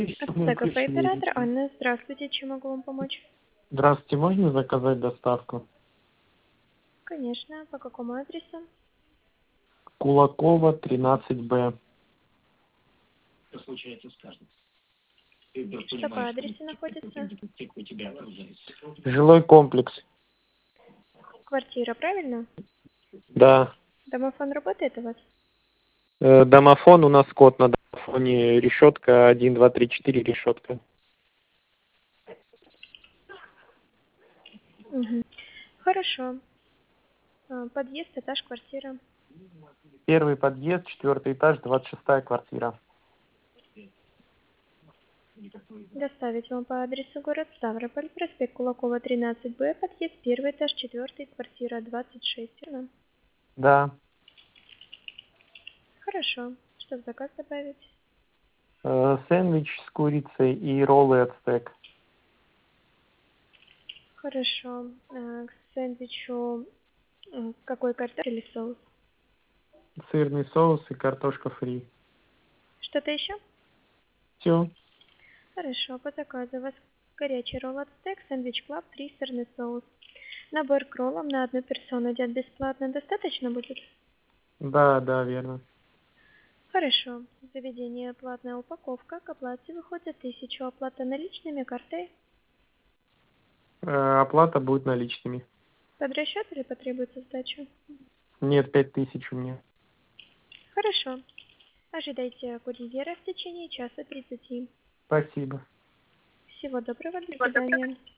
ЦКП оператор Анна, здравствуйте, чем могу вам помочь? Здравствуйте, можно заказать доставку? Конечно, по какому адресу? Кулакова, 13Б. Что по адресу находится? Жилой комплекс. Квартира, правильно? Да. Домофон работает у вас? Домофон у нас код на домофоне. Решетка 1, 2, 3, 4 решетка. Угу. Хорошо. Подъезд, этаж, квартира. Первый подъезд, 4 этаж, 26 квартира. Доставить вам по адресу город Ставрополь, проспект Кулакова, 13Б, подъезд, первый этаж, 4, квартира 26. Верно? Да. Хорошо. Что в заказ добавить? Сэндвич с курицей и роллы от стек. Хорошо. К сэндвичу какой картофель или соус? Сырный соус и картошка фри. Что-то еще? Все. Хорошо, по заказу у вас горячий ролл от стек, сэндвич клаб, 3 сырный соус. Набор к роллам на одну персону идет бесплатно. Достаточно будет? Да, да, верно. Хорошо. Заведение платная упаковка. К оплате выходит 1000. Оплата наличными, картой. Оплата будет наличными. Под расчет или потребуется сдача? Нет, 5000 у меня. Хорошо. Ожидайте курьера в течение часа 30. Спасибо. Всего доброго. До свидания.